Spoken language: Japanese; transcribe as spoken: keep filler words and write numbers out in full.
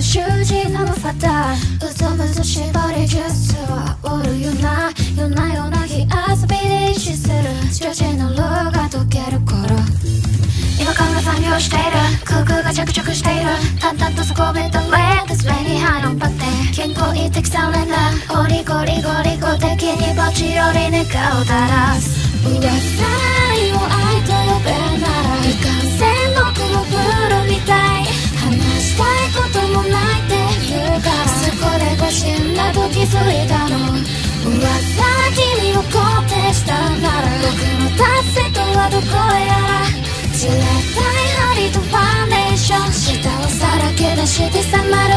習字のファターうずむず縛り術はおるよな夜な夜な火遊びで意識する女子のローが溶ける頃違和感が残業している空空が着々している淡々とそこめたレンズ上に入るばって健康一滴されんだゴリゴリゴリゴ的にぼちよりに顔垂らす噂愛を愛と呼べならいかんせん僕もプールみたい話したいこともないって言うからそこでご死んだと気づいたの噂は君を肯定したなら僕の達成とはどこへやら散らたい針とファンデーション舌をさらけ出してさまる